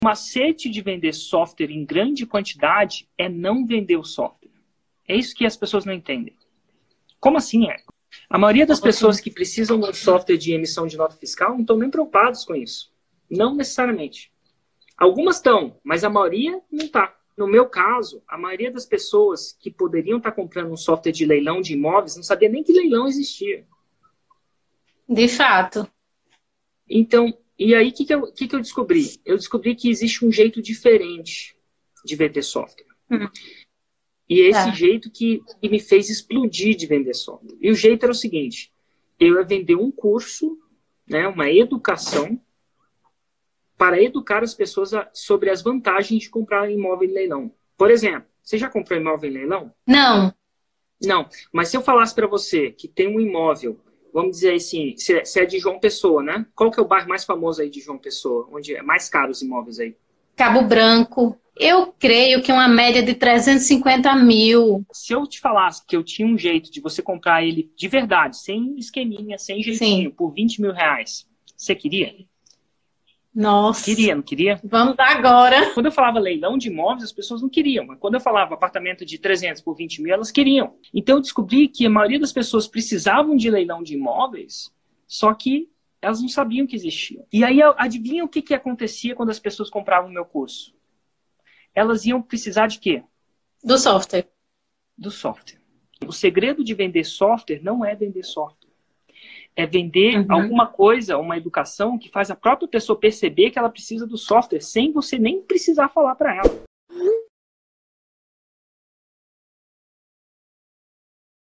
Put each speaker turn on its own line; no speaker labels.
O macete de vender software em grande quantidade é não vender o software. É isso que as pessoas não entendem. Como assim é? A maioria das pessoas que precisam de um software de emissão de nota fiscal não estão nem preocupados com isso. Não necessariamente. Algumas estão, mas a maioria não está. No meu caso, a maioria das pessoas que poderiam estar comprando um software de leilão de imóveis não sabia nem que leilão existia.
De fato.
Então, e aí, o que eu descobri? Eu descobri que existe um jeito diferente de vender software. E é esse jeito que me fez explodir de vender software. E o jeito era o seguinte, eu ia vender um curso, né, uma educação, para educar as pessoas sobre as vantagens de comprar imóvel em leilão. Por exemplo, você já comprou imóvel em leilão?
Não.
Não, mas se eu falasse para você que tem um imóvel, vamos dizer assim, se é de João Pessoa, né? Qual que é o bairro mais famoso aí de João Pessoa? Onde é mais caro os imóveis aí?
Cabo Branco. Eu creio que uma média de 350 mil.
Se eu te falasse que eu tinha um jeito de você comprar ele de verdade, sem esqueminha, sem jeitinho,
Sim.
por 20 mil reais, você queria?
Nossa.
Queria, não queria?
Vamos agora.
Quando eu falava leilão de imóveis, as pessoas não queriam. Mas quando eu falava apartamento de 300 por 20 mil, elas queriam. Então eu descobri que a maioria das pessoas precisavam de leilão de imóveis, só que elas não sabiam que existiam. E aí, adivinha o que acontecia quando as pessoas compravam o meu curso? Elas iam precisar de quê?
Do software.
Do software. O segredo de vender software não é vender software. É vender alguma coisa, uma educação que faz a própria pessoa perceber que ela precisa do software sem você nem precisar falar para ela.